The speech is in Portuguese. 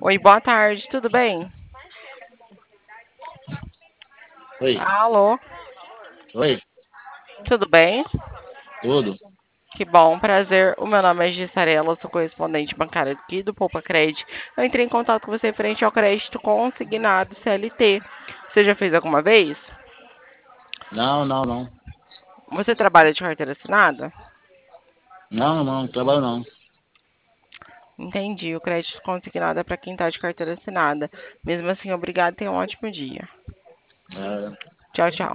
Oi, boa tarde, tudo bem? Oi, Alô, oi, tudo bem? tudo. Que bom, prazer. O meu nome é Gissarela, sou correspondente bancária aqui do Poupa Cred. Eu entrei em contato com você frente ao crédito consignado CLT. Você já fez alguma vez? Não, não, não. Você trabalha de carteira assinada? Não, não, trabalho não. Entendi, o crédito consignado é para quem está de carteira assinada. Mesmo assim, obrigado e tenha um ótimo dia. É, Tchau, tchau.